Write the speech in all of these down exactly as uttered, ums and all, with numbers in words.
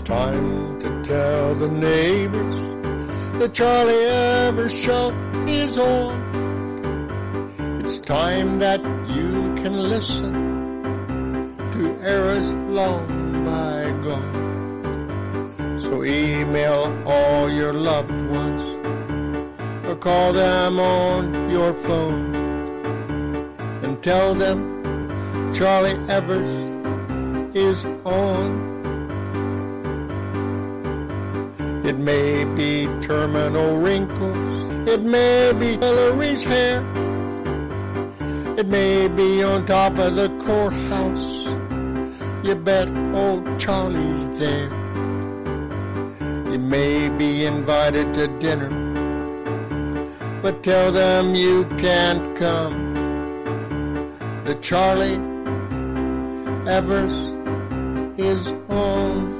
It's time to tell the neighbors the Charlie Evers Show is on. It's time that you can listen to eras long bygone. So email all your loved ones or call them on your phone and tell them Charlie Evers is on. It may be terminal wrinkles, it may be Hillary's hair, it may be on top of the courthouse. You bet old Charlie's there. You may be invited to dinner, but tell them you can't come. The Charlie Evers is on.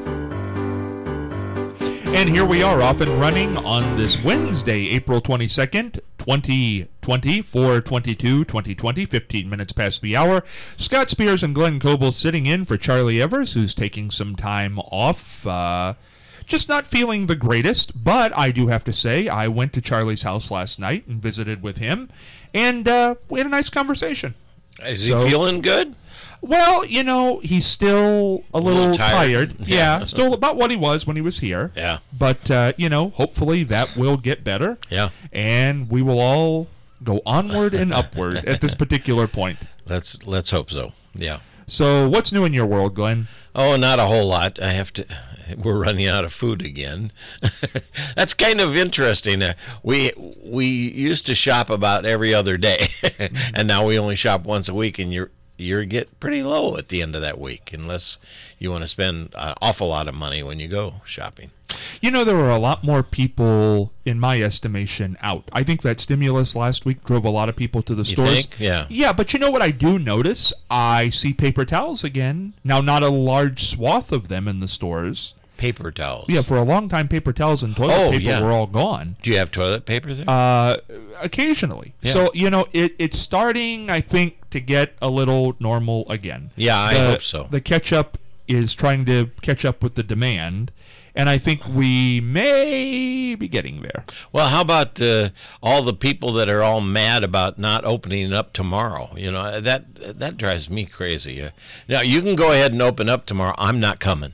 And here we are, off and running on this Wednesday, April twenty-second, twenty twenty, four twenty-two, twenty twenty, fifteen minutes past the hour. Scott Spears and Glenn Coble sitting in for Charlie Evers, who's taking some time off. Uh, just not feeling the greatest, but I do have to say, I went to Charlie's house last night and visited with him, and uh, we had a nice conversation. Is he so, feeling good? Well, you know, he's still a, a little, little tired. tired. Yeah. yeah, still about what he was when he was here. Yeah. But, uh, you know, hopefully that will get better. Yeah. And we will all go onward and upward at this particular point. Let's let's hope so. Yeah. So what's new in your world, Glenn? Oh, not a whole lot. I have to. We're running out of food again. That's kind of interesting. Uh, we we used to shop about every other day, and now we only shop once a week, and you're you get pretty low at the end of that week, unless you want to spend an awful lot of money when you go shopping. You know, there were a lot more people, in my estimation, out. I think that stimulus last week drove a lot of people to the you stores. Think? Yeah. Yeah, but you know what I do notice? I see paper towels again. Now, not a large swath of them in the stores. Paper towels. Yeah, for a long time, paper towels and toilet oh, paper yeah. were all gone. Do you have toilet paper there? Uh, occasionally. Yeah. So, you know, it, it's starting, I think, to get a little normal again. Yeah, I the, hope so. The catch-up is trying to catch up with the demand, and I think we may be getting there. Well, how about uh, all the people that are all mad about not opening up tomorrow? You know, that that drives me crazy. Uh, now, you can go ahead and open up tomorrow. I'm not coming.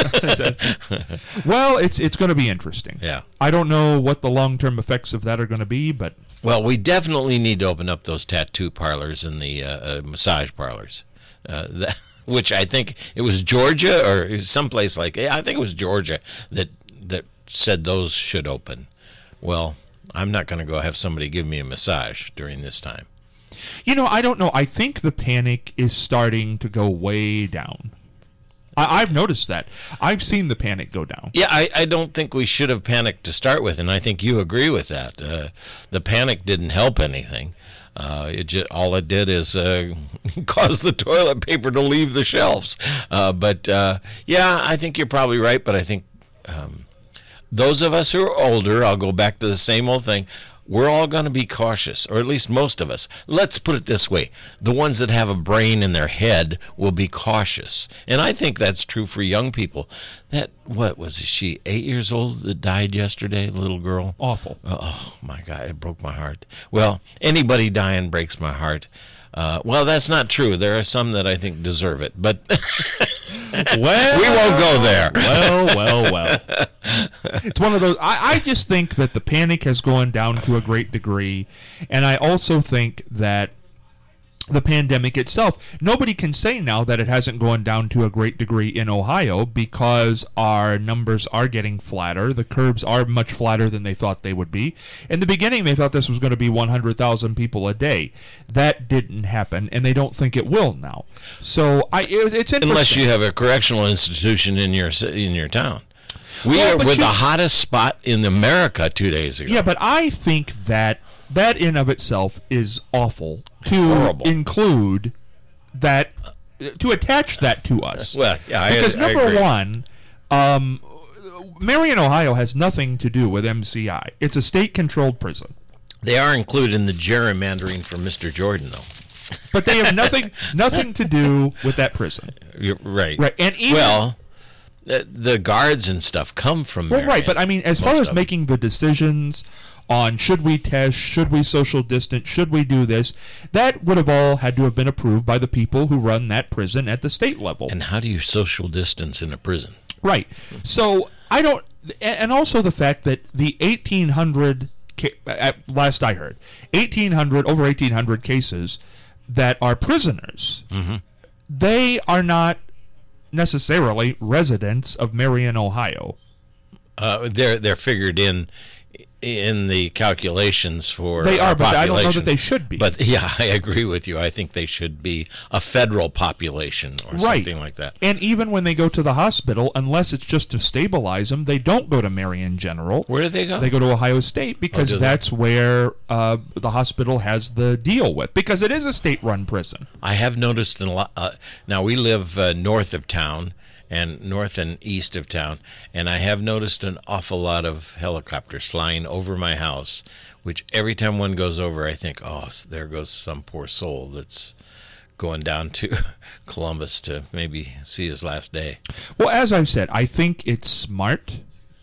Well, it's it's going to be interesting. Yeah. I don't know what the long-term effects of that are going to be, but... Well, we definitely need to open up those tattoo parlors and the uh, uh, massage parlors, uh, that, which I think it was Georgia or someplace like... I think it was Georgia that that said those should open. Well, I'm not going to go have somebody give me a massage during this time. You know, I don't know. I think the panic is starting to go way down. I, I've noticed that. I've seen the panic go down. Yeah, I, I don't think we should have panicked to start with, and I think you agree with that. Uh, the panic didn't help anything. Uh, it just, all it did is uh, cause the toilet paper to leave the shelves. Uh, but, uh, yeah, I think you're probably right, but I think um, those of us who are older, I'll go back to the same old thing, we're all going to be cautious, or at least most of us. Let's put it this way. The ones that have a brain in their head will be cautious. And I think that's true for young people. That, what was she, eight years old that died yesterday, the little girl? Awful. Oh, my God, it broke my heart. Well, anybody dying breaks my heart. Uh, well, that's not true. There are some that I think deserve it, but well, we won't go there. Well, well, well. It's one of those. I, I just think that the panic has gone down to a great degree, and I also think that the pandemic itself, nobody can say now that it hasn't gone down to a great degree in Ohio because our numbers are getting flatter. The curves are much flatter than they thought they would be. In the beginning, they thought this was going to be one hundred thousand people a day. That didn't happen, and they don't think it will now. So I, it, it's interesting. Unless you have a correctional institution in your in your town. We well, are with you, the hottest spot in America two days ago. Yeah, but I think that that in of itself is awful to Horrible. include that, to attach that to us. Well, yeah, because I, I number agree. one, um, Marion, Ohio has nothing to do with M C I. It's a state-controlled prison. They are included in the gerrymandering for Mister Jordan, though. But they have nothing nothing to do with that prison. You're right. Right, and even well, the, the guards and stuff come from Well, Marion. right, but I mean, as far Most as of them. making the decisions on should we test, should we social distance, should we do this, that would have all had to have been approved by the people who run that prison at the state level. And how do you social distance in a prison? Right. So I don't, and also the fact that the eighteen hundred, at last I heard, eighteen hundred, over eighteen hundred cases that are prisoners, Mm-hmm. they are not necessarily residents of Marion, Ohio. Uh, they're they're figured in in the calculations for They our are, but I don't know population. that they should be. But yeah, I agree with you. I think they should be a federal population or Right. something like that. And even when they go to the hospital, unless it's just to stabilize them, they don't go to Marion General. Where do they go? They go to Ohio State because do they? that's where uh, the hospital has the deal with. Because it is a state-run prison. I have noticed in a lot. Uh, now we live uh, north of town, and north and east of town, and I have noticed an awful lot of helicopters flying over my house, which every time one goes over, I think, oh, there goes some poor soul that's going down to Columbus to maybe see his last day. Well, as I've said, I think it's smart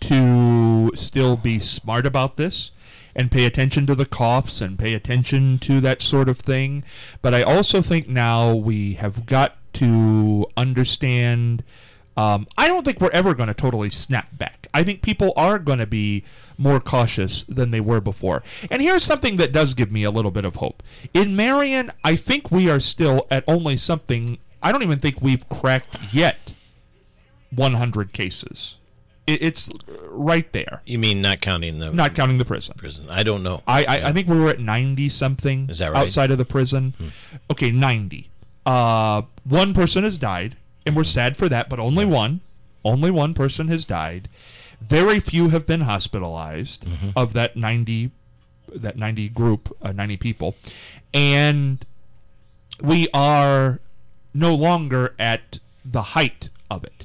to still be smart about this and pay attention to the coughs and pay attention to that sort of thing. But I also think now we have got to understand. Um, I don't think we're ever going to totally snap back. I think people are going to be more cautious than they were before. And here's something that does give me a little bit of hope. In Marion, I think we are still at only something, I don't even think we've cracked yet one hundred cases. It, it's right there, You mean not counting the not counting the prison. prison? I don't know. I, I, I think we were at ninety something Is that right? outside of the prison. Okay, ninety. Uh, one person has died, and we're sad for that, but only one. Only one person has died. Very few have been hospitalized of that ninety, that ninety group, uh, ninety people, and we are no longer at the height of it.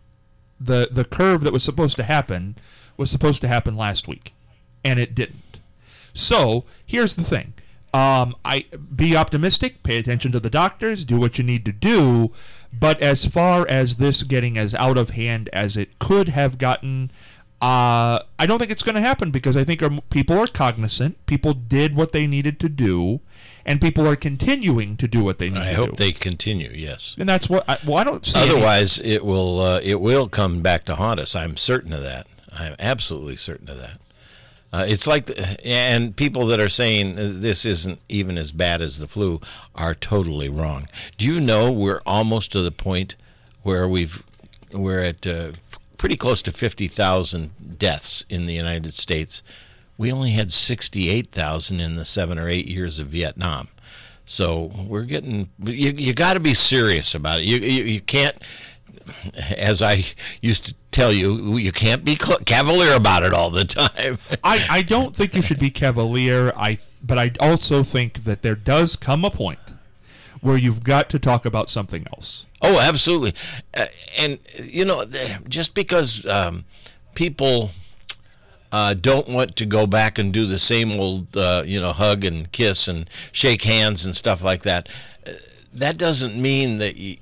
The the curve that was supposed to happen was supposed to happen last week, and it didn't. So here's the thing. Um, I be optimistic, pay attention to the doctors, do what you need to do, but as far as this getting as out of hand as it could have gotten, uh, I don't think it's going to happen because I think our, people are cognizant, people did what they needed to do, and people are continuing to do what they need I to hope do. they continue. Yes. And that's what. I, well, I don't see. any- Otherwise, it will uh, it will come back to haunt us. I'm certain of that. I'm absolutely certain of that. Uh, it's like, the, and people that are saying uh, this isn't even as bad as the flu are totally wrong. Do you know we're almost to the point where we've we're at uh, pretty close to fifty thousand deaths in the United States. We only had sixty-eight thousand in the seven or eight years of Vietnam. So we're getting, you, you got to be serious about it. You, you, you can't, as I used to tell you, you can't be cavalier about it all the time. I, I don't think you should be cavalier. I but I also think that there does come a point where you've got to talk about something else. Oh, absolutely. Uh, and, you know, just because um, people uh, don't want to go back and do the same old, uh, you know, hug and kiss and shake hands and stuff like that, uh, that doesn't mean that you,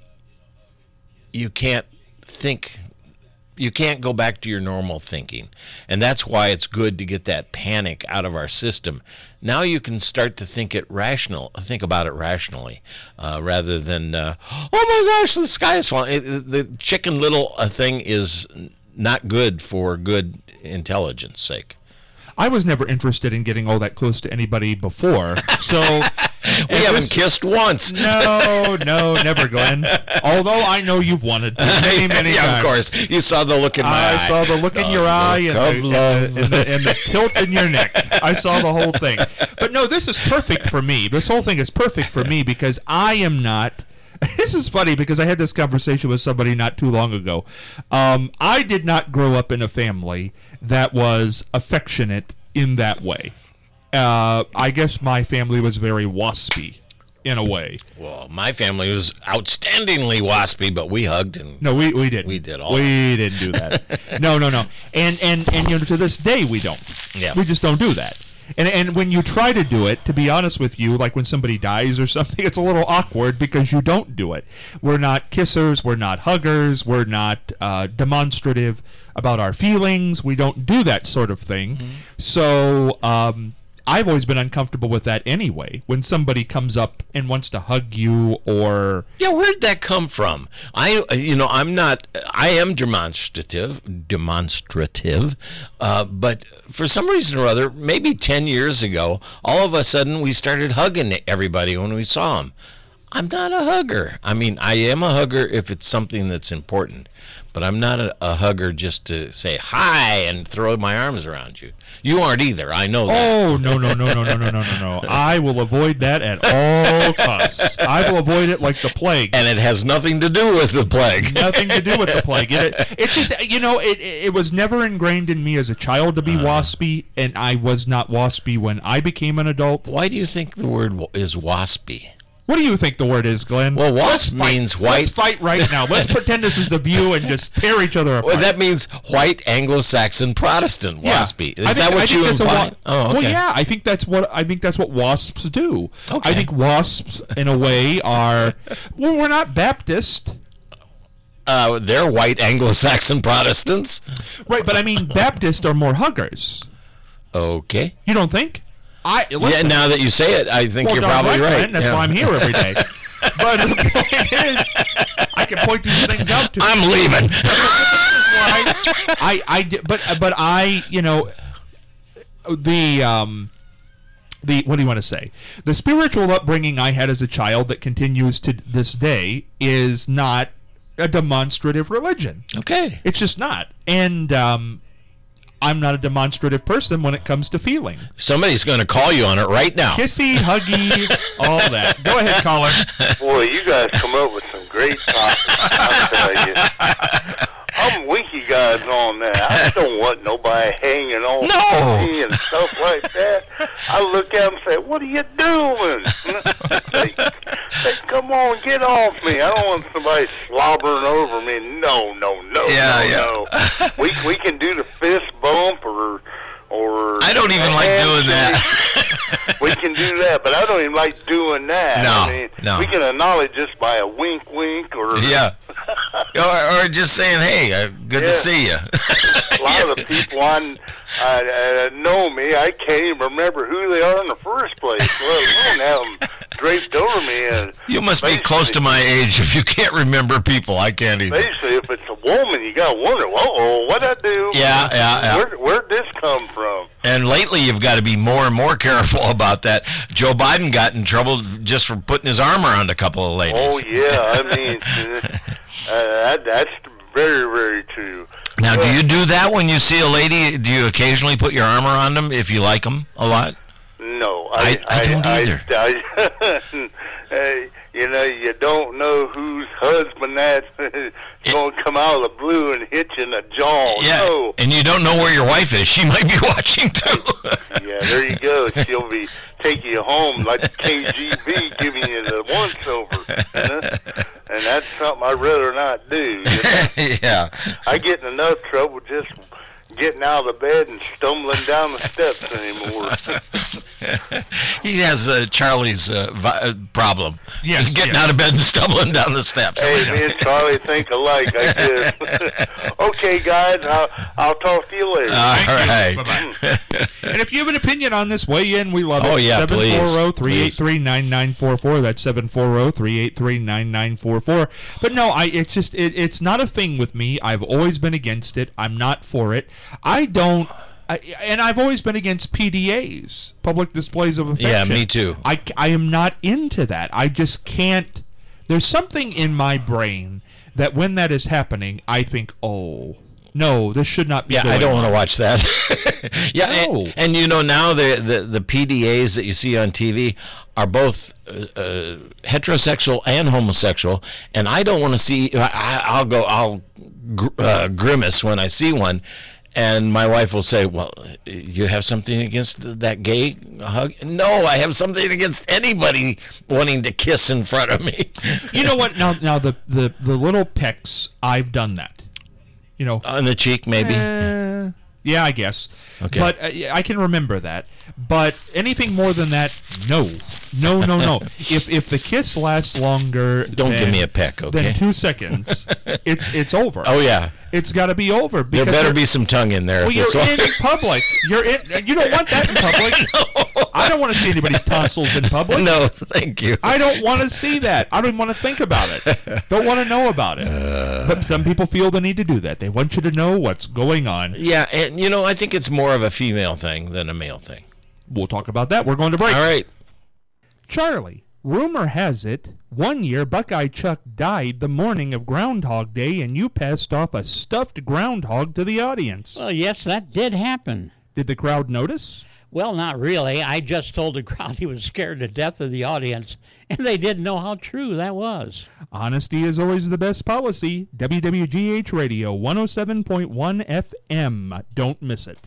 you can't think, you can't go back to your normal thinking. And that's why it's good to get that panic out of our system. Now you can start to think it rational, think about it rationally, uh, rather than, uh, oh my gosh, the sky is falling. It, the Chicken Little uh, thing is not good for good intelligence sake. I was never interested in getting all that close to anybody before, so we haven't kissed once. No, no, never, Glenn. Although I know you've wanted to many, many yeah, times. of course. You saw the look in my I eye. saw the look in The your eye look and of the, and, love. the, and, the, and the tilt in your neck. I saw the whole thing. But no, this is perfect for me. This whole thing is perfect for me because I am not. This is funny because I had this conversation with somebody not too long ago. Um, I did not grow up in a family that was affectionate in that way. Uh, I guess my family was very waspy in a way. Well, my family was outstandingly waspy, but we hugged and No, we we didn't. We did all We didn't do that. no, no, no. And and and you know, to this day we don't. Yeah. We just don't do that. And and when you try to do it, to be honest with you, like when somebody dies or something, it's a little awkward because you don't do it. We're not kissers. We're not huggers. We're not uh, demonstrative about our feelings. We don't do that sort of thing. Mm-hmm. So um, I've always been uncomfortable with that anyway. When somebody comes up and wants to hug you or... Yeah, where'd that come from? I, you know, I'm not, I am demonstrative, demonstrative, uh, but for some reason or other, maybe ten years ago, all of a sudden we started hugging everybody when we saw them. I'm not a hugger. I mean, I am a hugger if it's something that's important, but I'm not a, a hugger just to say hi and throw my arms around you. You aren't either. I know that. Oh, no, no, no, no, no, no, no, no, no. I will avoid that at all costs. I will avoid it like the plague. And it has nothing to do with the plague. Nothing to do with the plague. It, it's just, you know, it it was never ingrained in me as a child to be uh, waspy, and I was not waspy when I became an adult. Why do you think the word is waspy? What do you think the word is, Glenn? Well, wasp means white. Let's fight right now. Let's pretend this is the View and just tear each other apart. Well, that means white Anglo-Saxon Protestant waspy. Yeah. Is that what you imply? Wa- oh, okay. Well, yeah, I think that's what I think that's what wasps do. Okay. I think wasps, in a way, are well, we're not Baptist. Uh, they're white Anglo-Saxon Protestants, right? But I mean, Baptists are more huggers. Okay. You don't think? I, yeah, now that you say it, I think well, you're probably right. right. That's yeah. why I'm here every day. But the point is, I can point these things out to you. I'm leaving. I, I, but, but I, you know, the, um, the, what do you want to say? The spiritual upbringing I had as a child that continues to this day is not a demonstrative religion. Okay. It's just not. And, um, I'm not a demonstrative person when it comes to feeling. Somebody's going to call you on it right now. Kissy, huggy, all that. Go ahead, caller. Boy, you guys come up with some great topics, I'll tell you. I'm winky guys on that. I don't want nobody hanging on no. me and stuff like that. I look at them and say, what are you doing? they, they, come on, get off me. I don't want somebody slobbering over me. No, no, no, yeah, no, yeah. no. We, we can do the fist bump or... Or I don't even like doing that. We can do that, but I don't even like doing that. No, I mean, no. We can acknowledge just by a wink, wink, or yeah, or, or just saying, "Hey, uh, good yeah. to see you." A lot of the people I, I, I know me, I can't even remember who they are in the first place. Let alone have them draped over me. And you must be close to my age if you can't remember people. I can't either. Basically, if it's a woman, you gotta wonder, "Oh, what'd I do? Yeah, yeah, yeah. Where, where'd this come from?" And lately, you've got to be more and more careful about that. Joe Biden got in trouble just for putting his arm around a couple of ladies. Oh, yeah. I mean, uh, that, that's very, very true. Now, uh, do you do that when you see a lady? Do you occasionally put your arm around them if you like them a lot? No. I, I, I don't I, either. I, I, you know, you don't know whose husband that's going to come out of the blue and hit you in the jaw. Yeah, no. And you don't know where your wife is. She might be watching, too. Yeah, there you go. She'll be taking you home like the K G B giving you the once-over. You know? And that's something I'd rather not do. You know? Yeah. I get in enough trouble just getting out of the bed and stumbling down the steps anymore. He has uh, Charlie's uh, vi- problem. Yes, Getting yes. out of bed and stumbling down the steps. Hey, me and Charlie think alike, I guess. Okay, guys, I'll, I'll talk to you later. All right. Bye-bye. And if you have an opinion on this, weigh in. We love it. Oh, yeah, please. seven four zero, three eight three, nine nine four four. That's seven four zero, three eight three, nine nine four four. But no, I it's just it, it's not a thing with me. I've always been against it. I'm not for it. I don't I, and I've always been against P D As, public displays of affection. Yeah, me too. I, I am not into that. I just can't. There's something in my brain that when that is happening, I think, oh, no, this should not be Yeah, going I don't on. want to watch that. yeah, No. and, and you know now the, the, the P D As that you see on T V are both uh, uh, heterosexual and homosexual, and I don't want to see. I, I'll go. I'll gr- uh, grimace when I see one. And my wife will say, well, you have something against that gay hug? No, I have something against anybody wanting to kiss in front of me. You know what? Now, now the, the, the little pecks, I've done that. You know, On the cheek, maybe. eh, Yeah, I guess. Okay. But uh, yeah, I can remember that. But anything more than that, no. No, no, no. if if the kiss lasts longer Don't than, give me a peck, okay? than two seconds, it's it's over. Oh, yeah. It's got to be over. There because better you're- be some tongue in there. Well, if you're it's in public. You're in. You don't want that in public. I don't want to see anybody's tonsils in public. No, thank you. I don't want to see that. I don't even want to think about it. Don't want to know about it. Uh. But some people feel the need to do that. They want you to know what's going on. Yeah, and, you know, I think it's more of a female thing than a male thing. We'll talk about that. We're going to break. All right. Charlie, rumor has it, one year Buckeye Chuck died the morning of Groundhog Day, and you passed off a stuffed groundhog to the audience. Well, yes, that did happen. Did the crowd notice? Well, not really. I just told the crowd he was scared to death of the audience, and they didn't know how true that was. Honesty is always the best policy. W W G H Radio one oh seven point one F M. Don't miss it.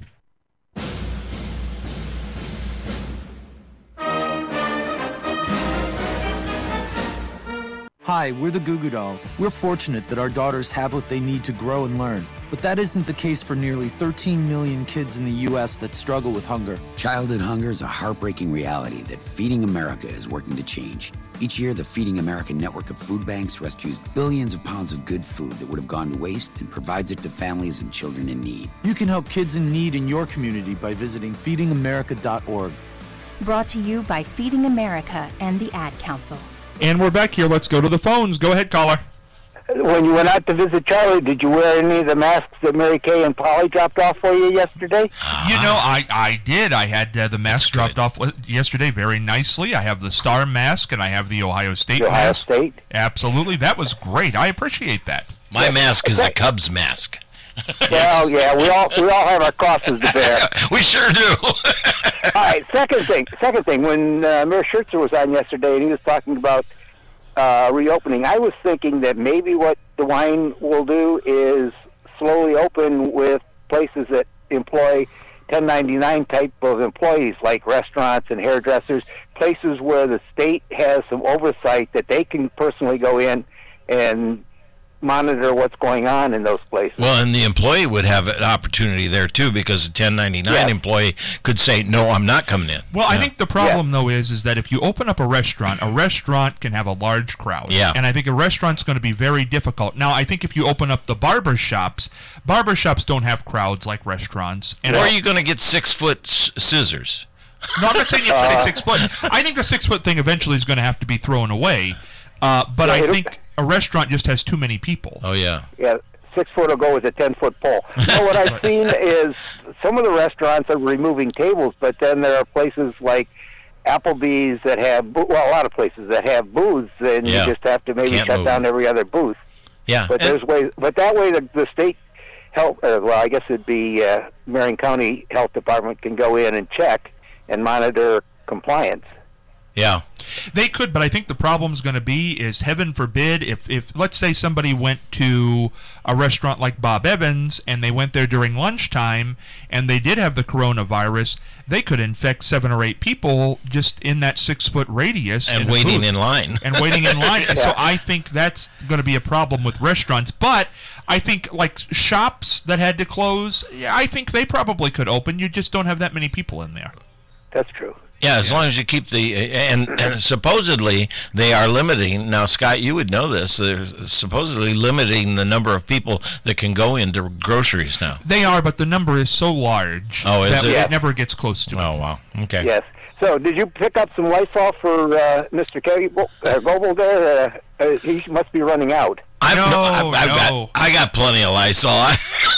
Hi, we're the Goo Goo Dolls. We're fortunate that our daughters have what they need to grow and learn. But that isn't the case for nearly thirteen million kids in the U S that struggle with hunger. Childhood hunger is a heartbreaking reality that Feeding America is working to change. Each year, the Feeding America network of food banks rescues billions of pounds of good food that would have gone to waste and provides it to families and children in need. You can help kids in need in your community by visiting feeding america dot org. Brought to you by Feeding America and the Ad Council. And we're back here. Let's go to the phones. Go ahead, caller. When you went out to visit Charlie, did you wear any of the masks that Mary Kay and Polly dropped off for you yesterday? You know, I, I did. I had uh, the mask dropped off yesterday very nicely. I have the Star mask, and I have the Ohio State The Ohio mask. State? Absolutely. That was great. I appreciate that. My mask is a Cubs mask. Well, yeah, we all we all have our crosses to bear. We sure do. All right, second thing. Second thing, when uh, Mayor Schertzer was on yesterday and he was talking about uh, reopening, I was thinking that maybe what DeWine will do is slowly open with places that employ ten ninety-nine type of employees, like restaurants and hairdressers, places where the state has some oversight that they can personally go in and monitor what's going on in those places. Well, and the employee would have an opportunity there, too, because the ten ninety-nine Yes. employee could say, no, I'm not coming in. Well, I Yeah. think the problem, though, is is that if you open up a restaurant, a restaurant can have a large crowd. Yeah. And I think a restaurant's going to be very difficult. Now, I think if you open up the barber shops, barber shops don't have crowds like restaurants. And Or I- are you going to get six-foot s- scissors? No, I'm not saying you have to say six foot. I think the six foot thing eventually is going to have to be thrown away. Uh, but Yeah, I it'll- think a restaurant just has too many people. Oh, yeah. Yeah, six foot will go with a ten foot pole. So what I've seen is some of the restaurants are removing tables, but then there are places like Applebee's that have, bo- well, a lot of places that have booths, and Yeah. you just have to maybe Can't shut move down them. every other booth. Yeah. But and- there's ways, but that way the, the state health, uh, well, I guess it'd be uh, Marion County Health Department can go in and check and monitor compliance. yeah. They could, but I think the problem's going to be is, heaven forbid, if, if let's say somebody went to a restaurant like Bob Evans and they went there during lunchtime and they did have the coronavirus, they could infect seven or eight people just in that six-foot radius. And in a waiting booth. in line. and waiting in line. And so Yeah. I think that's going to be a problem with restaurants. But I think like shops that had to close, yeah, I think they probably could open. You just don't have that many people in there. That's true. Yeah, as long as you keep the and, and supposedly they are limiting now. Scott, you would know this. They're supposedly limiting the number of people that can go into groceries now. They are, but the number is so large Oh, is that it? it Yeah. never gets close to it. Oh wow. Okay. Yes. So, did you pick up some Lysol for uh, Mister Goebel uh, Goebel there? Uh, uh, he must be running out. I've, No, I've, I've no. got I got plenty of Lysol. I,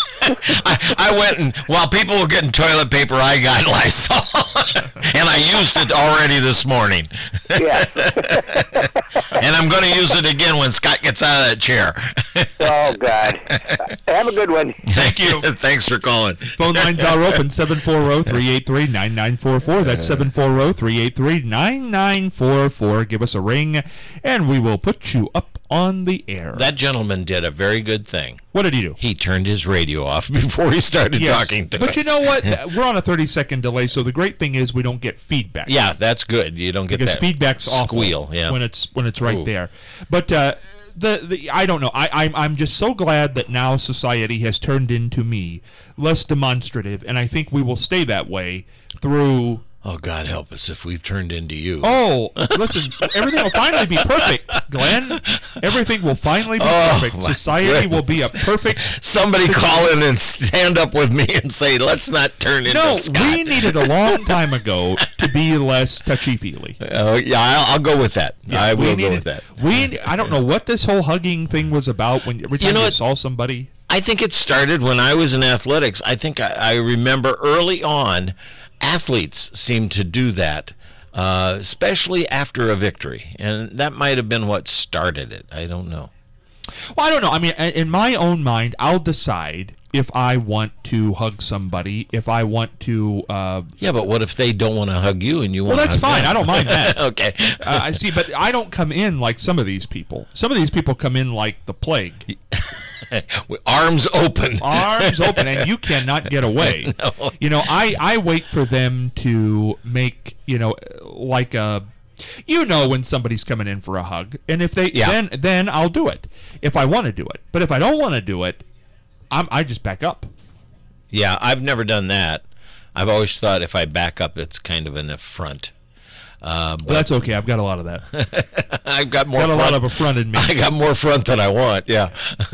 I, I went and while people were getting toilet paper, I got Lysol, and I used it already this morning. Yes. And I'm going to use it again when Scott gets out of that chair. Oh, God. Have a good one. Thank you. Thanks for calling. Phone lines are open, seven four zero, three eight three, nine nine four four. That's seven four zero, three eight three, nine nine four four. Give us a ring, and we will put you up on the air. That gentleman did a very good thing. What did he do? He turned his radio off before he started Yes. talking to but us. you know what? We're on a thirty-second delay, so the great thing is we don't get feedback. Yeah, that's good. You don't get because that feedback's awful squeal. Yeah. when it's when it's right Ooh. there. But uh, the, the I don't know. I, I'm I'm just so glad that now society has turned into me, less demonstrative, and I think we will stay that way through. Oh, God help us if we've turned into you. Oh, listen, everything will finally be perfect, Glenn. Everything will finally be Oh, perfect. my Society will be a goodness. perfect. Somebody call in and stand up with me and say, let's not turn into No, Scott. we needed a long time ago to be less touchy-feely. Oh, yeah, I'll, I'll go with that. Yeah, I we will needed, go with that. We, I don't know what this whole hugging thing was about. When every time You you, know what? saw somebody, I think it started when I was in athletics. I think I, I remember early on, athletes seemed to do that, uh, especially after a victory. And that might have been what started it. I don't know. well, I don't know. I mean, in my own mind, I'll decide if I want to hug somebody, if I want to. Uh, Yeah, but what if they don't want to hug you and you well, want to that's hug fine. them? I don't mind that. Okay. uh, I see, but I don't come in like some of these people. Some of these people come in like the plague. With arms open. Arms open, and you cannot get away. No. You know, I, I wait for them to make, you know, like a, you know, when somebody's coming in for a hug, and if they, Yeah. then then I'll do it if I want to do it. But if I don't want to do it, I'm I just back up. Yeah, I've never done that. I've always thought if I back up, it's kind of an affront. Uh, But that's okay. I've got a lot of that. I've got more got a front. lot of affront in me. I got more front than I want. Yeah.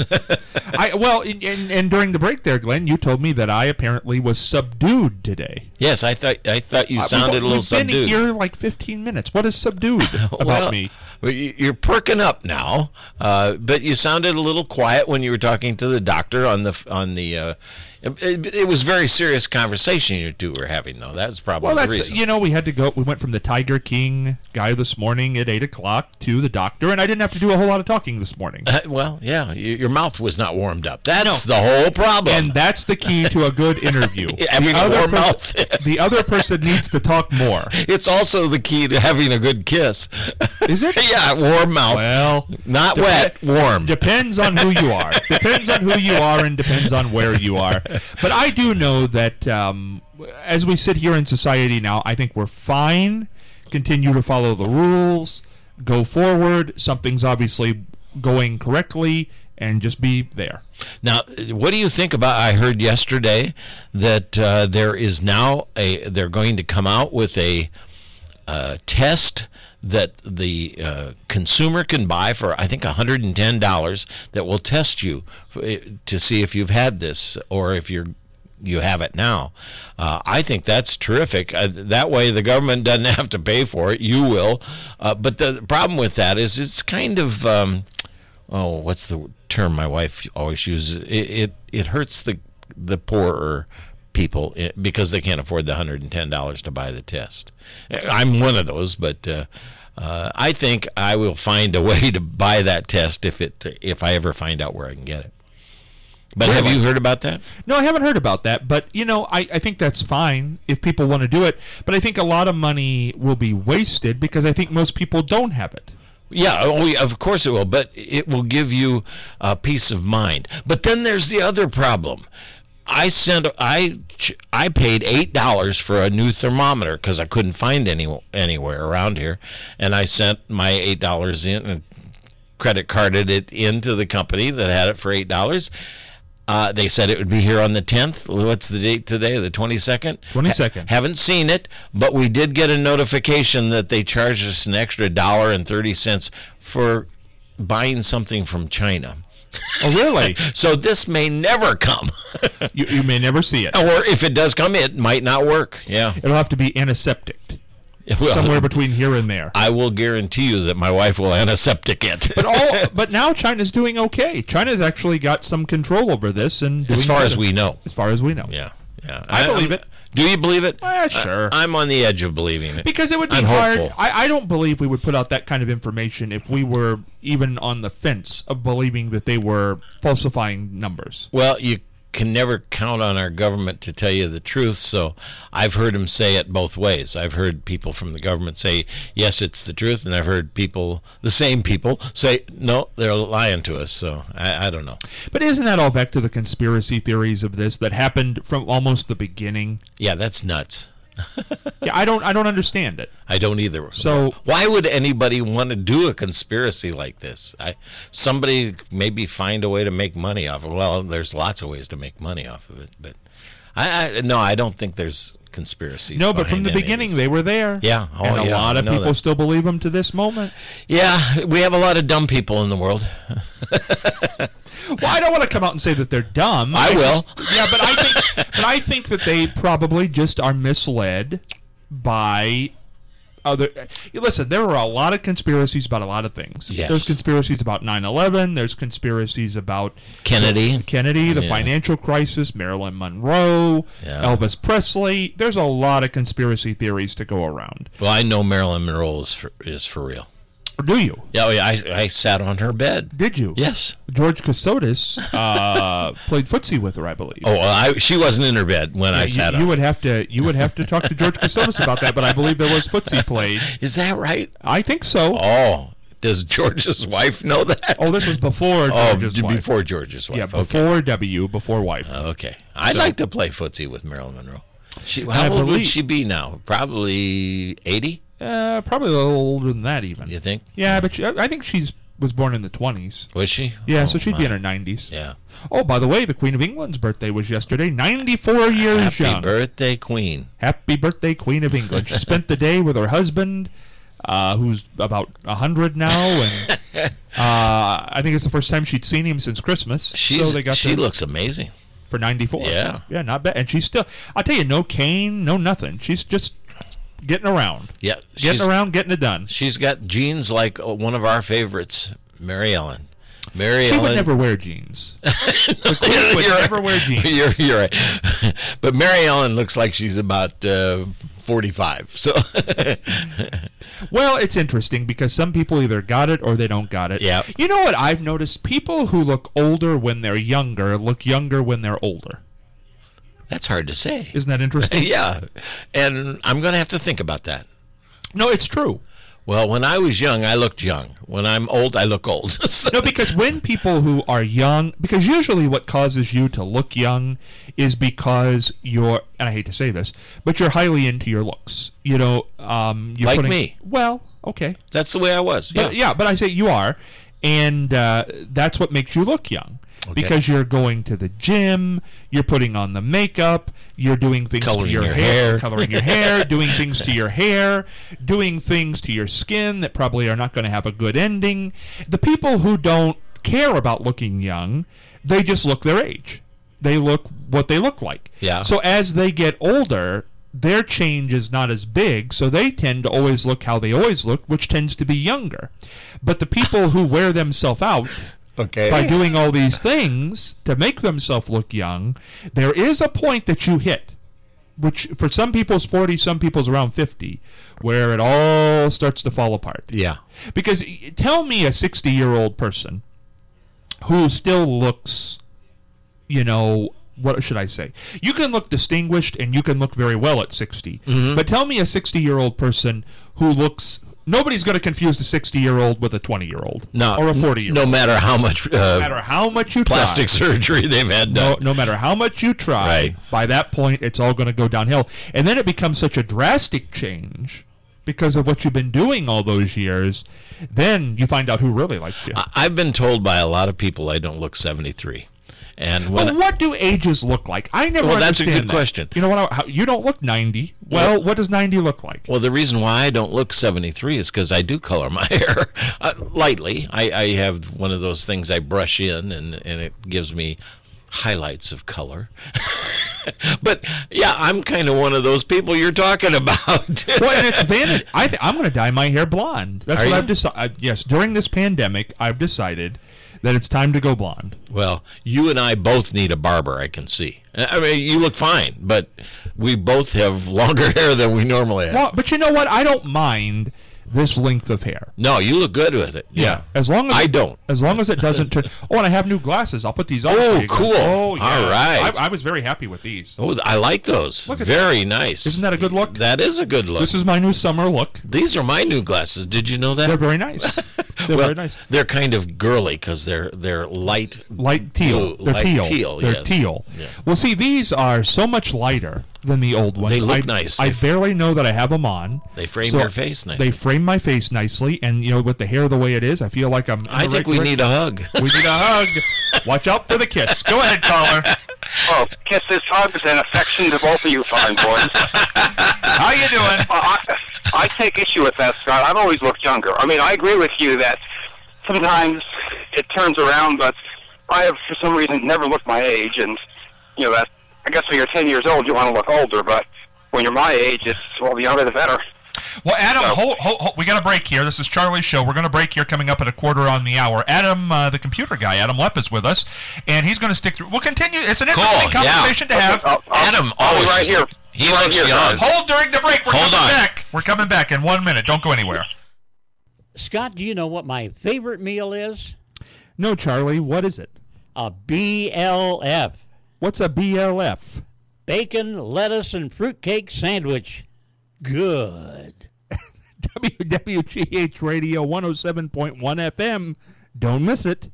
I well, and, and, and during the break there, Glenn, you told me that I apparently was subdued today. Yes, I thought I thought you Uh, sounded we've, a little we've been subdued. here like fifteen minutes. What is subdued about well, me? well, you- you're perking up now, uh, but you sounded a little quiet when you were talking to the doctor on the on the. Uh, it, it was very serious conversation you two were having, though. That's probably Well, the that's reason. you know we had to go. We went from the Tiger King guy this morning at eight o'clock to the doctor, and I didn't have to do a whole lot of talking this morning. Uh, well, yeah, y- your mouth was not warmed up. That's the whole problem. And that's the key to a good interview. Having the a other warm pers- mouth. The other person needs to talk more. It's also the key to having a good kiss. Is it? Yeah, warm mouth. Well, Not depe- wet, warm. Depends on who you are. Depends on who you are, and depends on where you are. But I do know that um, as we sit here in society now, I think we're fine. Continue to follow the rules. Go forward. Something's obviously going correctly, and just be there. Now, what do you think about? I heard yesterday that uh, there is now a. They're going to come out with a uh, test that the uh, consumer can buy for, I think, one hundred ten dollars that will test you f- to see if you've had this or if you're you have it now. Uh, I think that's terrific. Uh, that way the government doesn't have to pay for it. You will. Uh, but the problem with that is it's kind of, um, oh, what's the term my wife always uses? It it, it hurts the the poorer people i- because they can't afford the one hundred ten dollars to buy the test. I'm one of those, but uh, uh, I think I will find a way to buy that test if it if I ever find out where I can get it. But have Really? you heard about that? No, I haven't heard about that, but you know, I, I think that's fine if people want to do it. But I think a lot of money will be wasted because I think most people don't have it. Yeah, oh, yeah, of course it will, but it will give you uh, peace of mind. But then there's the other problem. I sent I ch- I paid eight dollars for a new thermometer because I couldn't find any anywhere around here, and I sent my eight dollars in and credit carded it into the company that had it for eight dollars. Uh, they said it would be here on the tenth. What's the date today? The twenty-second? twenty-second. Ha- haven't seen it, but we did get a notification that they charged us an extra dollar and thirty cents for buying something from China. Oh, really? So this may never come. you, you may never see it. Or if it does come, it might not work. Yeah. It'll have to be antiseptic. Well, Somewhere between here and there. I will guarantee you that my wife will antiseptic it. But all, but now China's doing okay. China's actually got some control over this, and as doing far as better. we know. as far as we know, Yeah. Yeah. I believe I'm- it. Do you believe it? Eh, sure. I, I'm on the edge of believing it. Because it would be I'm hard. hopeful. I, I don't believe we would put out that kind of information if we were even on the fence of believing that they were falsifying numbers. Well, you can never count on our government to tell you the truth, so I've heard them say it both ways. I've heard people from the government say, yes, it's the truth, and I've heard people, the same people, say, no, they're lying to us, so I, I don't know. But isn't that all back to the conspiracy theories of this that happened from almost the beginning? Yeah, that's nuts. Yeah, I don't I don't understand it. I don't either. So- why would anybody want to do a conspiracy like this? I somebody maybe find a way to make money off of it. Well, there's lots of ways to make money off of it, but I, I no, I don't think there's conspiracies. No, but from behind the any of beginning this. they were there. Yeah. Oh, and a yeah, lot I of know people that. still believe them to this moment. Yeah, we have a lot of dumb people in the world. Well, I don't want to come out and say that they're dumb. I will. just- yeah, but I think but I think that they probably just are misled by other. Listen, there are a lot of conspiracies about a lot of things. Yes. There's conspiracies about nine eleven. There's conspiracies about Kennedy. Kennedy, the Yeah. financial crisis, Marilyn Monroe, Yeah. Elvis Presley. There's a lot of conspiracy theories to go around. Well, I know Marilyn Monroe is for, is for real. Or do you? Yeah, oh, yeah I, I sat on her bed. Did you? Yes. George Custodis uh, played footsie with her, I believe. Oh, well, I, she wasn't in her bed when I you, sat you on. would have to you would have to talk to George Custodis about that, but I believe there was footsie played. Is that right? I think so. Oh, does George's wife know that? Oh, this was before Oh, George's b- wife. before George's wife. Yeah, Okay. before W, before wife. Okay. I'd So- like to play footsie with Marilyn Monroe. She, I how old would believe- she be now? Probably eighty, Uh, probably a little older than that, even. you think? Yeah, but she, I think she's was born in the twenties. Was she? Yeah, Oh, so she'd be my. in her nineties. Yeah. Oh, by the way, the Queen of England's birthday was yesterday. ninety-four years Happy young. birthday, Queen. Happy birthday, Queen of England. She spent the day with her husband, uh, who's about one hundred now, and uh, I think it's the first time she'd seen him since Christmas. She's, so they got she to, looks amazing. for ninety-four. Yeah. Yeah, not bad. And she's still, I'll tell you, no cane, no nothing. She's just getting around. Yeah. Getting she's- around, getting it done. She's got jeans like uh, one of our favorites, Mary Ellen. Mary She Ellen. would never wear jeans. The Queen would You're never right. wear jeans. You're, you're right. But Mary Ellen looks like she's about uh, forty-five. So, Well, it's interesting because some people either got it or they don't got it. Yeah. You know what I've noticed? People who look older when they're younger look younger when they're older. that's hard to say. Isn't that interesting? Yeah. And I'm going to have to think about that. No, it's true. Well, when I was young, I looked young. When I'm old, I look old. So- No, because when people who are young, because usually what causes you to look young is because you're, and I hate to say this, but you're highly into your looks. You know, um, you're Like putting, me. Well, okay. That's the way I was. Yeah. But, yeah, but I say you are, and uh, that's what makes you look young. Because you're going to the gym, you're putting on the makeup, you're doing things Coloring to your, your hair, hair. coloring your hair, doing things to your hair, doing things to your skin that probably are not going to have a good ending. The people who don't care about looking young, they just look their age. They look what they look like. Yeah. So as they get older, their change is not as big, so they tend to always look how they always look, which tends to be younger. But the people who wear themselves out Okay. by doing all these things to make themselves look young, there is a point that you hit, which for some people is forty, some people's around fifty, where it all starts to fall apart. Yeah. Because y- tell me a sixty-year-old person who still looks, you know, what should I say? You can look distinguished and you can look very well at sixty. Mm-hmm. But tell me a sixty-year-old person who looks... Nobody's going to confuse a sixty-year-old with a twenty-year-old. No. Or a forty-year-old. No matter how much uh, No matter how much you plastic try. surgery they've had No, done. no matter how much you try, Right. by that point, it's all going to go downhill. And then it becomes such a drastic change because of what you've been doing all those years. Then you find out who really likes you. I- I've been told by a lot of people I don't look seventy-three. And when Well, what do ages look like? I never Well, that's a understand good that. question. You know what? How, you don't look ninety. Well, what does ninety look like? Well, the reason why I don't look seventy-three is because I do color my hair uh, lightly. I, I have one of those things I brush in, and, and it gives me highlights of color. But, yeah, I'm kind of one of those people you're talking about. Well, and it's vanity. I th- I'm going to dye my hair blonde. That's Are what you? I've decided. Yes, during this pandemic, I've decided that it's time to go blonde. Well, you and I both need a barber, I can see. I mean, you look fine, but we both have longer hair than we normally have. Well, but you know what? I don't mind this length of hair. No, you look good with it. Yeah. As long as I it- don't. As long as it doesn't turn. Oh, and I have new glasses. I'll put these on. Oh, for you guys. cool. Oh, yeah. All right. I, I was very happy with these. Oh, I like those. Look at Very nice. Isn't that a good look? That is a good look. This is my new summer look. These are my new glasses. Did you know that? They're very nice. They're well, very nice. They're kind of girly because they're they're light Light teal. blue, They're light teal. teal, They're yes. teal. Yeah. Well, see, these are so much lighter than the old ones. They look I, nice. I They f- barely know that I have them on. They frame So your face nicely. They frame my face nicely, and you know, with the hair the way it is, I feel like I'm. in I the think right we need a hug. direction. We need a hug. Watch out for the kiss. Go ahead, caller. Oh, kisses, hugs, and affection to both of you fine boys. How you doing? Uh, I, I take issue with that, Scott. I've always looked younger. I mean, I agree with you that sometimes it turns around, but I have, for some reason, never looked my age. And, you know, that I guess when you're ten years old, you want to look older, but when you're my age, it's, well, the younger the better. Well, Adam, So- hold, hold, hold, we got a break here. This is Charlie's show. We're going to break here coming up at a quarter on the hour. Adam, uh, the computer guy, Adam Lepp is with us, and he's going to stick through. We'll continue. It's an Cool, interesting yeah. conversation to have. I'll, I'll, Adam I'll always be right here. He Right looks here, young. guys. Hold during the break. We're Hold coming on. back. We're coming back in one minute. Don't go anywhere. Scott, do you know what my favorite meal is? No, Charlie. What is it? A B L F. What's a B L F? Bacon, lettuce, and fruitcake sandwich. Good. W W G H Radio one oh seven point one F M. Don't miss it.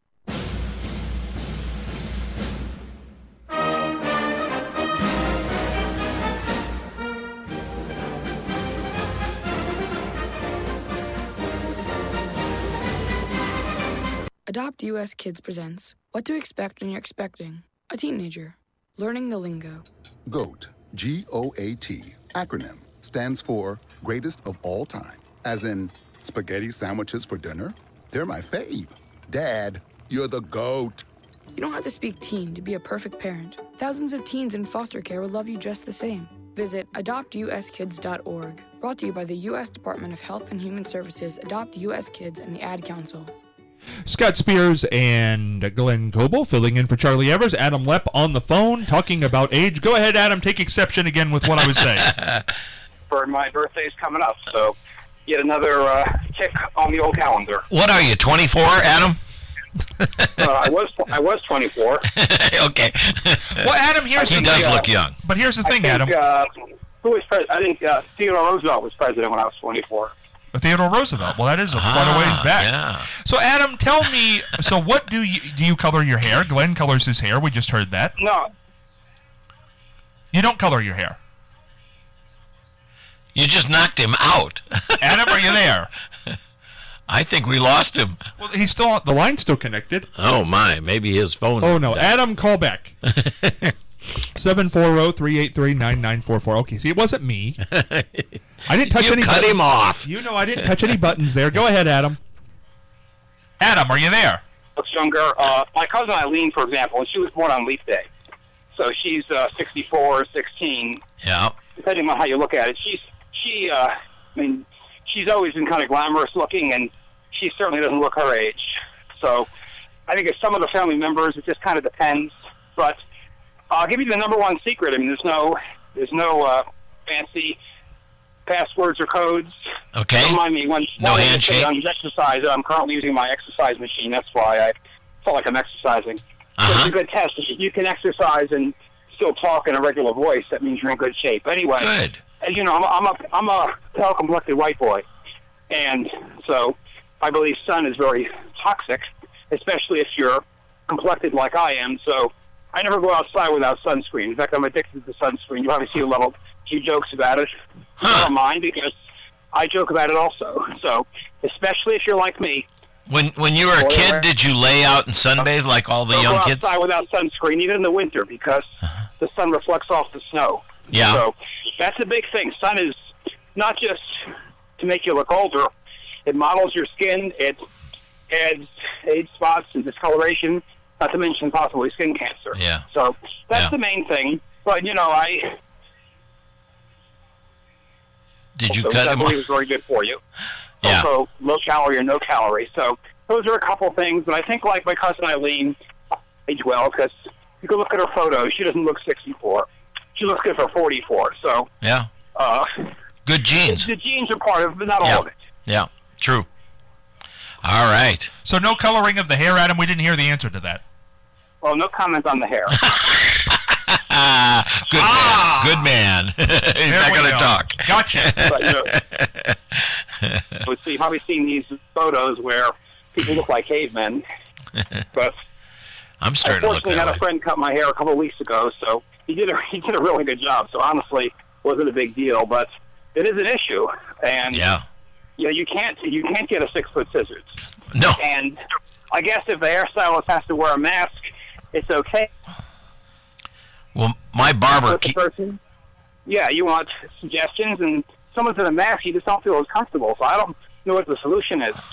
Adopt U S Kids presents What to Expect When You're Expecting a Teenager. Learning the Lingo. GOAT, G O A T, acronym, stands for Greatest of All Time. As in, spaghetti sandwiches for dinner? They're my fave. Dad, you're the GOAT. You don't have to speak teen to be a perfect parent. Thousands of teens in foster care will love you just the same. Visit adopt u s kids dot org. Brought to you by the U S Department of Health and Human Services, Adopt U S Kids, and the Ad Council. Scott Spears and Glenn Coble filling in for Charlie Evers. Adam Lepp on the phone talking about age. Go ahead, Adam. Take exception again with what I was saying. For my birthday's coming up, so yet another uh, tick on the old calendar. What are you, twenty-four, Adam? uh, I was I was twenty-four. Okay. Well, Adam, here's He the does thing. look young. But here's the I thing, think, Adam. Uh, who was pres- I think uh, Theodore Roosevelt was president when I was twenty-four. Theodore Roosevelt. Well, that is a, quite a ways Ah, back. yeah. So, Adam, tell me. So, what do you do? You color your hair? Glenn colors his hair. We just heard that. No, You don't color your hair. You just knocked him out. Adam, are you there? I think we lost him. Well, he's still the line's still connected. Oh, my. Maybe his phone. Oh no, Adam, call back. seven four zero, three eight three, nine nine four four. Okay, see, it wasn't me. I didn't touch You any cut buttons. him off. You know I didn't touch any buttons there. Go ahead, Adam. Adam, are you there? looks younger. Uh, my cousin Eileen, for example, and she was born on Leap Day, so she's uh, sixty-four or sixteen. Yeah. Depending on how you look at it, she's she. Uh, I mean, she's always been kind of glamorous looking, and she certainly doesn't look her age. So, I think it's some of the family members. It just kind of depends. But I'll give you the number one secret. I mean, there's no there's no uh, fancy passwords or codes. Okay. Don't mind me when No when I handshake? say I'm exercising. I'm currently using my exercise machine. That's why I feel like I'm exercising. So Uh-huh. it's a good test. If you can exercise and still talk in a regular voice, that means you're in good shape. Anyway, Good. as you know, I'm a, I'm a, I'm a pale-complected white boy, and so I believe sun is very toxic, especially if you're complected like I am. So I never go outside without sunscreen. In fact, I'm addicted to sunscreen. You probably see a little few jokes about it. I don't mind because I joke about it also. So especially if you're like me. When when you were a kid, did you lay out and sunbathe like all the Don't young go kids? outside without sunscreen, even in the winter, because the sun reflects off the snow. Yeah. So that's a big thing. Sun is not just to make you look older. It models your skin. It adds age spots and discoloration, not to mention possibly skin cancer. Yeah. So that's Yeah. the main thing. But, you know, I... Did you also, cut I him believe off? is very good for you. Yeah. Also, low calorie or no calorie. So those are a couple things. But I think, like my cousin Eileen, age well, because you can look at her photos. She doesn't look sixty-four. She looks good for forty-four. So Yeah. uh, Good genes. the genes are part of it, but not Yeah. all of it. Yeah. True. All right. So no coloring of the hair, Adam. We didn't hear the answer to that. Well, no comment on the hair. Ah, good man. Good man. He's There not we going to go. talk. Gotcha. But, you know, So you've probably seen these photos where people look like cavemen. But I'm starting to look unfortunately, that had a way. friend cut my hair a couple of weeks ago, so he did a he did a really good job. So honestly, wasn't a big deal, but it is an issue, and Yeah. you know, you can't you can't get a six foot scissors. No. And I guess if the hairstylist has to wear a mask, it's okay. Well, my barber. But the Keep, person, yeah, you want suggestions, and someone's in a mask, you just don't feel as comfortable. So I don't know what the solution is.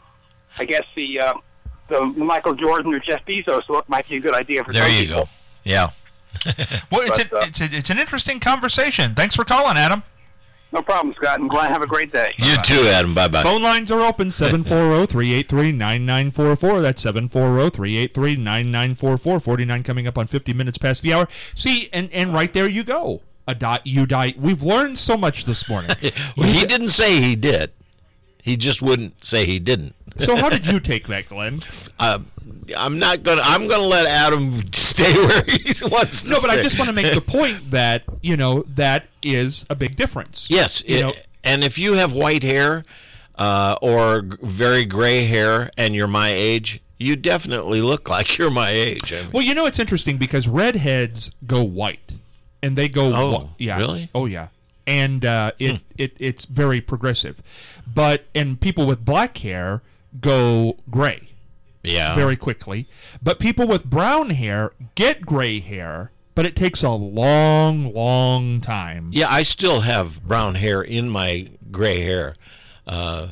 I guess the uh, the Michael Jordan or Jeff Bezos look might be a good idea for there some you people. go. Yeah. Well, it's, But, a, uh, it's, a, it's an interesting conversation. Thanks for calling, Adam. No problem, Scott, and Glenn, have a great day. You too, Adam. Bye bye. Phone lines are open, seven four zero, three eight three, nine nine four four. That's seven four zero, three eight three, nine nine four four. forty-nine coming up on fifty minutes past the hour. See, and, and right there you go. A dot, you die. We've learned so much this morning. Well, he didn't say he did. He just wouldn't say he didn't. So how did you take that, Glenn? Uh, I'm not gonna. I'm gonna let Adam stay where he wants to No, but I stay. just want to make the point that, you know, that is a big difference. Yes, You it- know, and if you have white hair uh, or g- very gray hair and you're my age, you definitely look like you're my age. I mean, well, you know, it's interesting because redheads go white, and they go. Oh, whi- yeah. really? Oh, yeah. And uh, it, it it's very progressive, but and people with black hair go gray. yeah, Very quickly, but people with brown hair get gray hair, but it takes a long, long time. yeah. I still have brown hair in my gray hair, uh,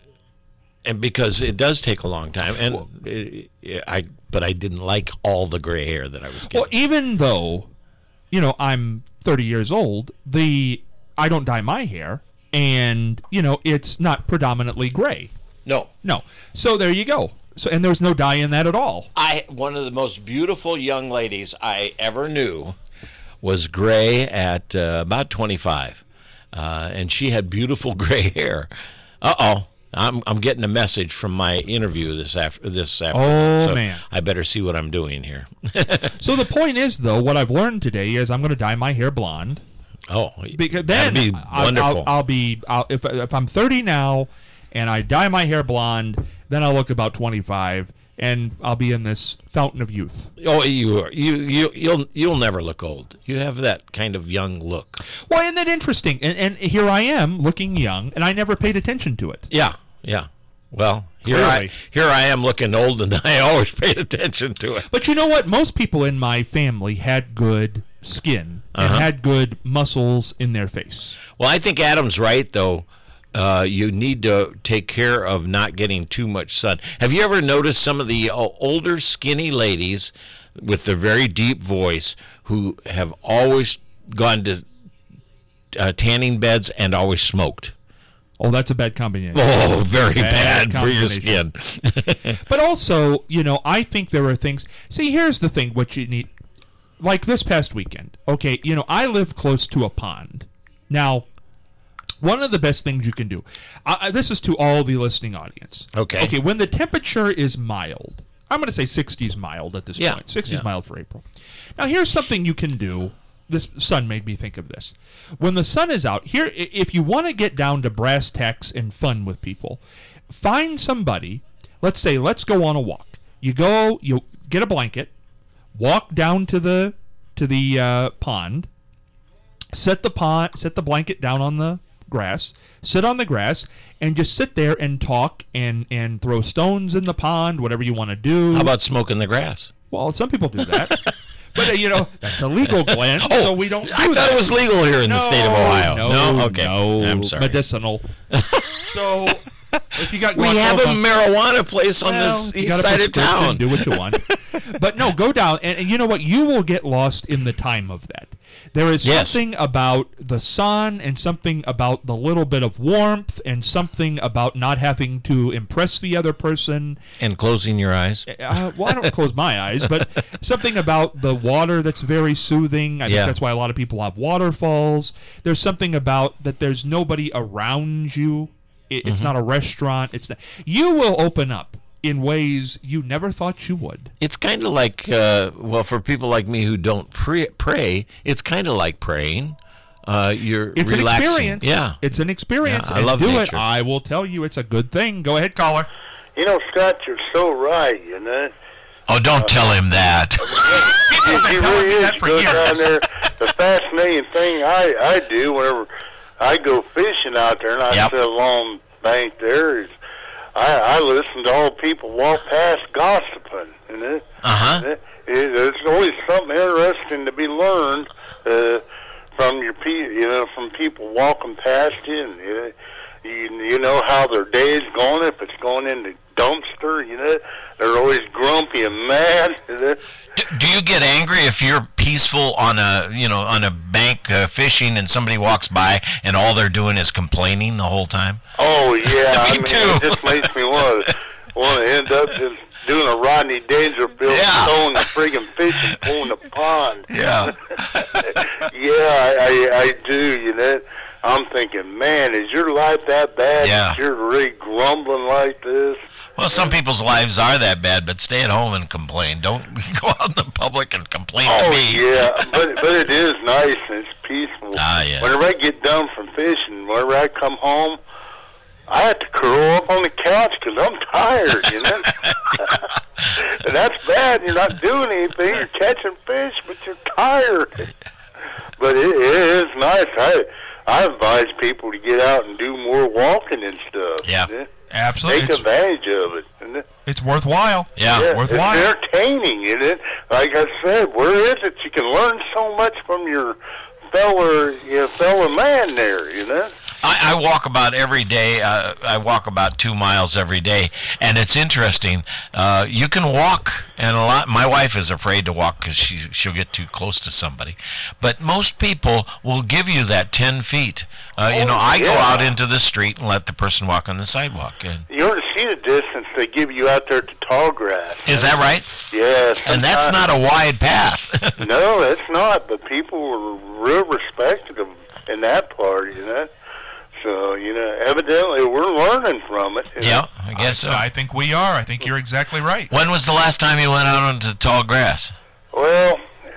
and because it does take a long time, and it, it- I. But I didn't like all the gray hair that I was getting. Well, even though, you know, I'm thirty years old, the I don't dye my hair, and you know, it's not predominantly gray. no, No, so there you go. So and there's no dye in that at all. I one of the most beautiful young ladies I ever knew was gray at uh, about twenty-five, uh, and she had beautiful gray hair. Uh oh, I'm I'm getting a message from my interview this after this afternoon. Oh, so man. I better see what I'm doing here. So the point is, though, what I've learned today is I'm going to dye my hair blonde. Oh, Because then that'd be I'll, wonderful. I'll, I'll be I'll, if if I'm thirty now, and I dye my hair blonde, then I'll look about twenty-five, and I'll be in this fountain of youth. oh, you are you you you'll you'll never look old. You have that kind of young look. Well, isn't that interesting? And, and here I am looking young, and I never paid attention to it. Yeah, yeah. Well, here I Clearly. here I am looking old, and I always paid attention to it. But you know what? Most people in my family had good skin and Uh-huh. had good muscles in their face. Well, I think Adam's right, though. Uh, you need to take care of not getting too much sun. Have you ever noticed some of the uh, older, skinny ladies with the very deep voice who have always gone to uh, tanning beds and always smoked? Oh, that's a bad combination. Oh, very Bad bad, for your combination. skin. But also, you know, I think there are things. See, here's the thing: what you need, like this past weekend. Okay, you know, I live close to a pond. Now, one of the best things you can do. Uh, uh, this is to all the listening audience. Okay. Okay, when the temperature is mild, I'm going to say sixties mild at this Yeah, point. sixties yeah. mild for April. Now, here's something you can do. This sun made me think of this. When the sun is out, here, i- if you want to get down to brass tacks and fun with people, find somebody. Let's say, let's go on a walk. You go, you get a blanket, walk down to the to the uh, pond, set the pond, set the blanket down on the grass, sit on the grass, and just sit there and talk and and throw stones in the pond, whatever you want to do. How about smoking the grass? Well, some people do that. But, uh, you know, that's illegal, Glenn, Oh, so we don't do I thought that. it was legal here in the state of Ohio. No, No? Okay. no, I'm sorry. medicinal. So, if you got We have a glaucoma- marijuana place on well, this you east got a side of prescription, town. Do what you want. But no, go down, and, and you know what? You will get lost in the time of that. There is Yes. something about the sun, and something about the little bit of warmth, and something about not having to impress the other person. And closing your eyes. Uh, well, I don't close my eyes, but something about the water that's very soothing. I Yeah. think that's why a lot of people have waterfalls. There's something about that there's nobody around you. It, it's Mhm. not a restaurant. It's not, you will open up in ways you never thought you would. It's kind of like, uh, well, for people like me who don't pre- pray, it's kind of like praying. uh, you're It's relaxing. an experience. Yeah, it's an experience. Yeah, I and love do nature. it. I will tell you, it's a good thing. Go ahead, caller. You know, Scott, you're so right, you know. Oh, don't tell him that. He really is. You go down there. The fascinating thing I, I do whenever I go fishing out there and I Yep. sit along the bank there is I, I listen to all people walk past gossiping. You know? Uh-huh. It, it, there's always something interesting to be learned uh, from your pe- you know, from people walking past you, and you, you you know how their day's going. If it's going in the dumpster, you know, they're always grumpy and mad. You know? Do, do you get angry if you're peaceful on a you know on a bank uh, fishing and somebody walks by and all they're doing is complaining the whole time? Oh yeah, Me I mean, too. it just makes me want to want to end up just doing a Rodney Dangerfield, Yeah. throwing the friggin' fish and pulling the pond. Yeah. Yeah, I, I I do. You know, I'm thinking, man, is your life that bad? Yeah. That you're really grumbling like this? Well, some people's lives are that bad, but stay at home and complain. Don't go out in the public and complain to Oh me. yeah, but but it is nice and it's peaceful. Ah, yes. Whenever I get done from fishing, whenever I come home, I have to curl up on the couch because I'm tired. You know, and that's bad. You're not doing anything. You're catching fish, but you're tired. But it, it is nice. I I advise people to get out and do more walking and stuff. Yeah. You know? Absolutely. Take It's, advantage of it. You know? it's worthwhile. Yeah. Yeah, worthwhile. it's entertaining, isn't it? Like I said, where is it? You can learn so much from your fellow, your fellow man there, you know? I, I walk about every day. Uh, I walk about two miles every day, and it's interesting. Uh, you can walk, and a lot. My wife is afraid to walk because she she'll get too close to somebody. But most people will give you that ten feet. Uh, you Oh, know, I go yeah. out into the street and let the person walk on the sidewalk. And You ought to see the distance they give you out there at the tall grass. is that right? Yeah. And that's sometimes- not a wide path. No, it's not, but people were real respectful in that part, you know? So, you know, evidently we're learning from it. you know? Yeah, I guess so. I think we are. I think you're exactly right. When was the last time you went out onto tall grass? Well,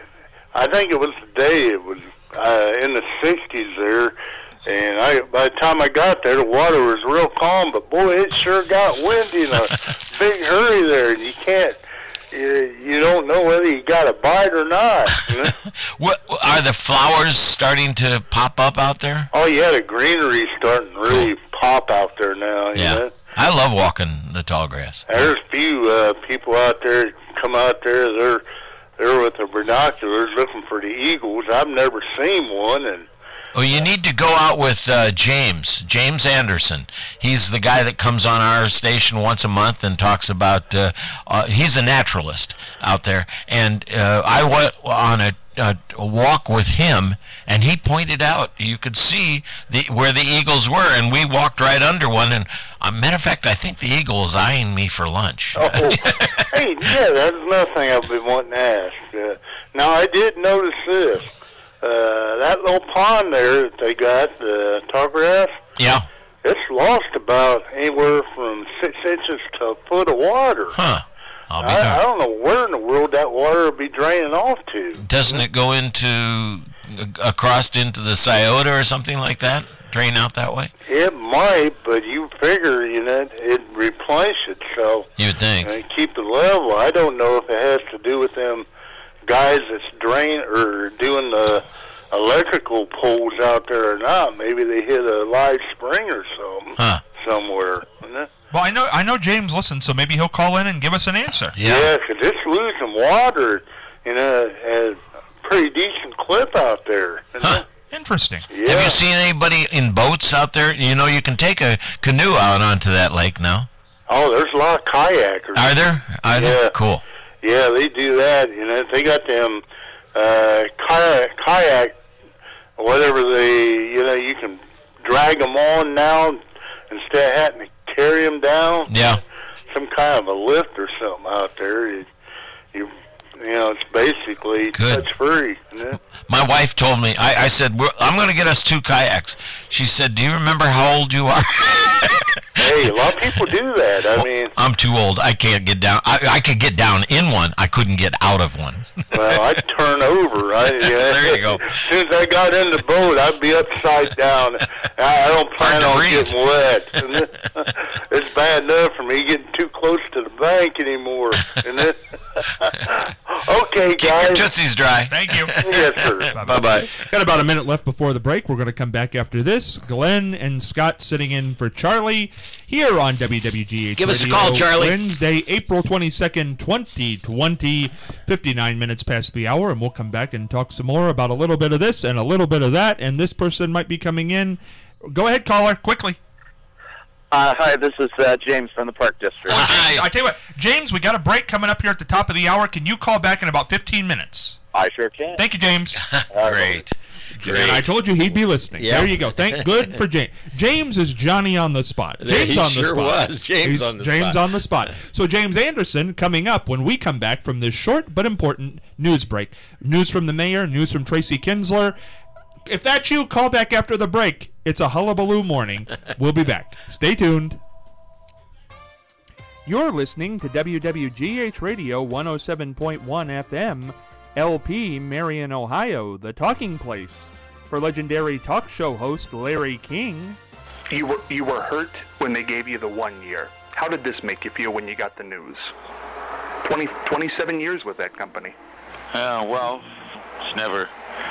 I think it was the day it was uh, in the sixties there, and I by the time I got there, the water was real calm. But boy, it sure got windy in a big hurry there, and you can't. You, you don't know whether you got a bite or not. You know? What are the flowers starting to pop up out there? Oh yeah, the greenery's starting to really pop out there now. You Yeah. know? I love walking the tall grass. There's a few uh, people out there that come out there. They're they're with the binoculars looking for the eagles. I've never seen one, and Oh, you need to go out with uh, James, James Anderson. He's the guy that comes on our station once a month and talks about, uh, uh, he's a naturalist out there. And uh, I went on a, a, a walk with him, and he pointed out, you could see the where the eagles were, and we walked right under one. And a matter of fact, I think the eagle was eyeing me for lunch. oh, hey, yeah, that's another thing I've been wanting to ask. Uh, now, I did notice this. Uh, that little pond there that they got, uh, tallgrass, Yeah. it's lost about anywhere from six inches to a foot of water. Huh. I'll be I, I darned. don't know where in the world that water will be draining off to. Doesn't it go into, across into the Scioto or something like that? Drain out that way? It might, but you figure, you know, it'd replenish itself You'd think. and keep the level. I don't know if it has to do with them guys that's drain or doing the electrical poles out there or not. Maybe they hit a live spring or something Huh. somewhere. You know? Well, I know I know James listens, so maybe he'll call in and give us an answer. Yeah, 'cause it's losing water, you know, at a pretty decent clip out there. You know? Huh. Interesting. Yeah. Have you seen anybody in boats out there? You know, you can take a canoe out onto that lake now. Oh, there's a lot of kayakers. Are there? Are there? Yeah. Cool. Yeah, they do that. You know, they got them uh, kayak, kayak, whatever they, you know, you can drag them on now instead of having to carry them down. Yeah. Some kind of a lift or something out there. You, you, you know, it's basically Good. touch free. You know? My wife told me, I, I said, We're, I'm going to get us two kayaks. She said, do you remember how old you are? Hey, a lot of people do that. I mean, I'm too old. I can't get down. I, I could get down in one. I couldn't get out of one. Well, I'd turn over. I, yeah, there you go. As soon as I got in the boat, I'd be upside down. I, I don't plan on breathe. getting wet. It's bad enough for me getting too close to the bank anymore. And then, okay, Keep guys. your tootsies dry. Thank you. Yes, sir. Bye-bye. Got about a minute left before the break. We're going to come back after this. Glenn and Scott sitting in for Charlie here on W W G H Give us a Radio, call, Charlie. Wednesday, April twenty-second, twenty twenty, fifty-nine minutes past the hour, and we'll come back and talk some more about a little bit of this and a little bit of that, and this person might be coming in. Go ahead, caller, quickly. Uh, hi, this is uh, James from the Park District. Hi. I tell you what, James, we got a break coming up here at the top of the hour. Can you call back in about fifteen minutes? I sure can. Thank you, James. Great. Great. I told you he'd be listening. Yeah. There you go. Thank good for James. James is Johnny on the spot. There James he on the sure spot. was. James He's on the James spot. on the spot. So James Anderson coming up when we come back from this short but important news break. News from the mayor, news from Tracy Kinsler. If that's you, call back after the break. It's a hullabaloo morning. We'll be back. Stay tuned. You're listening to W W G H Radio one oh seven point one F M, L P, Marion, Ohio, the talking place. For legendary talk show host Larry King. You were you were hurt when they gave you the one year. How did this make you feel when you got the news? twenty, twenty-seven years with that company. Uh, well, it's never